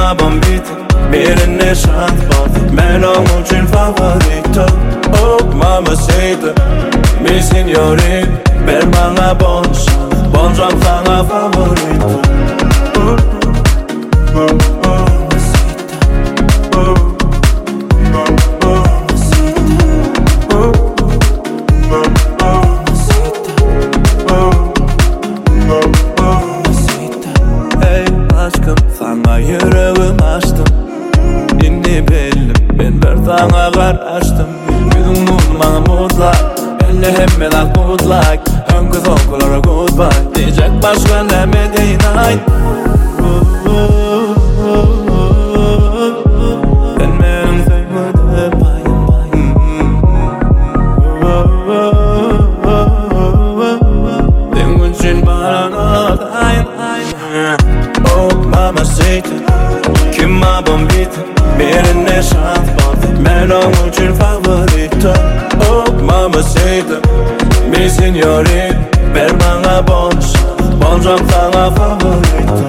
ma bombita, mirë shantë botë, meno mu qenë favorito. Oh, mamacita, mi signorin, per manga bon shantë tha nga favorito. Tha nga yürüğüm açtım, inni bellim, ben vertana karıştım. Yüzüm bana mutlak, elle hemmeler good luck. Önküz okullara goodbye, diyecek başka ne mi deyin ay. Ben benim sevmedi bayım bayım. Den için bana dayan dayan. Oh, mamacita, kim ma bombita, mirë shantë botë, meno mu qenë favorito. Oh, mamacita, mi signorin, per manga bon shantë tha nga favorito.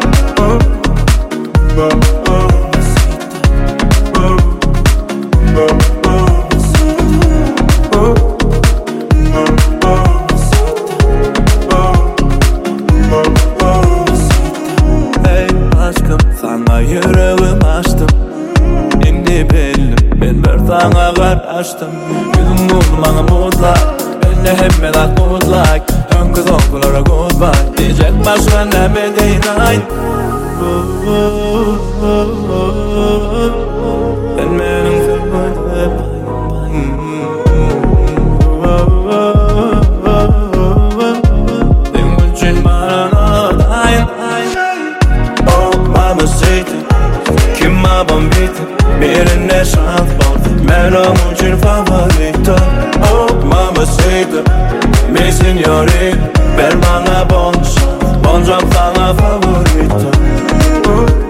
Tha nga yürüğüm açtım, inni bellim, ben vertana karıştım. Yüzüm bana mutlak, elle hemmeler good luck. Önküz okullara goodbye, diyecek başka ne mi deyin ay. Ben benim sevmedi bayım bayım. Den için bana dayan dayan. Oh, mamacita, kim ma bombita, mirë shantë botë, meno mu qenë favorito. Oh, mamacita, mi signorin, per manga bon shantë tha nga favorito.